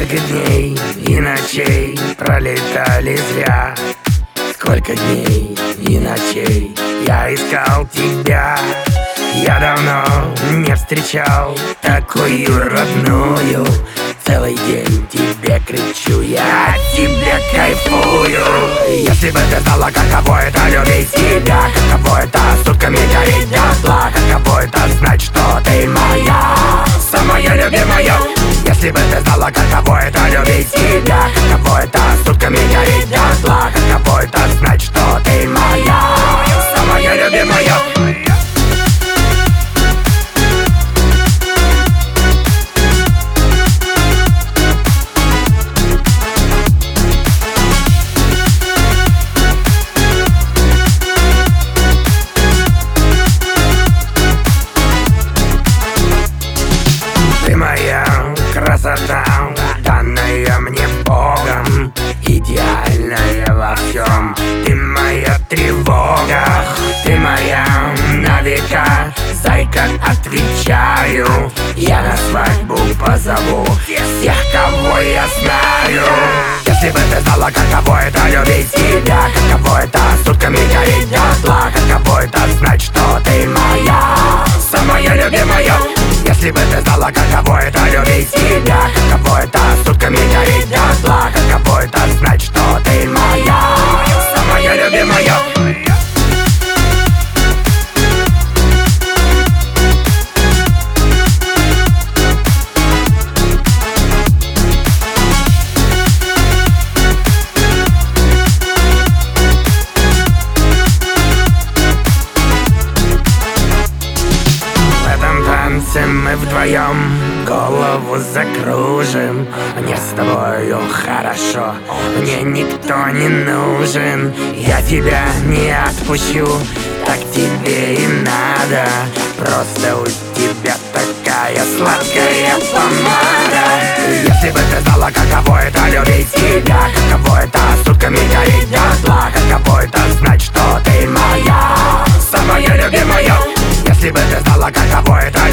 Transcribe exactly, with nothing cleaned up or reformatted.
Сколько дней и ночей пролетали зря. Сколько дней и ночей я искал тебя. Я давно не встречал такую родную. Целый день тебе кричу, я от тебя кайфую. Если бы ты знала, каково это любить себя, каково это сутками гореть дотла, каково это знать, что ты моя, самая любимая. Если бы ты знала, каково это любить себя, каково это сутками гореть дотла, каково это знать, что ты моя, самая любимая. Ты моя красота, данная мне Богом, идеальная во всем. Ты моя тревога, ты моя на века. Зайка, отвечаю, я на свадьбу позову всех, кого я знаю. Если бы ты знала, каково это любить себя, каково это сутками гореть дотла, каково это знать, что ты моя, самая любимая. Если бы ты знала, каково это любить себя, каково это сутками гореть дотла, каково это знать, что ты моя, самая любимая. Мы вдвоем голову закружим. Мне с тобою хорошо, мне никто не нужен. Я тебя не отпущу, так тебе и надо. Просто у тебя такая сладкая помада. Если бы ты знала, каково это любить себя, каково это сутками гореть дотла, каково это знать, что ты моя, самая любимая. Если бы ты знала, каково это